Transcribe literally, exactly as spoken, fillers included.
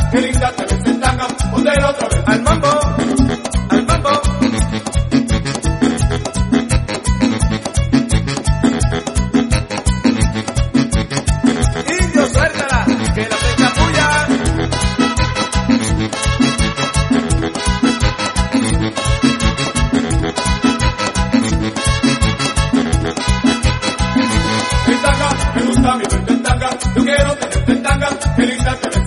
qué linda te ves en tanga, ponte otra vez. Al mambo, al mambo. Indio, suéltala, que la flecha puya. En tanga, me gusta mi verte en tanga, yo quiero tenerte en tanga, qué linda te ves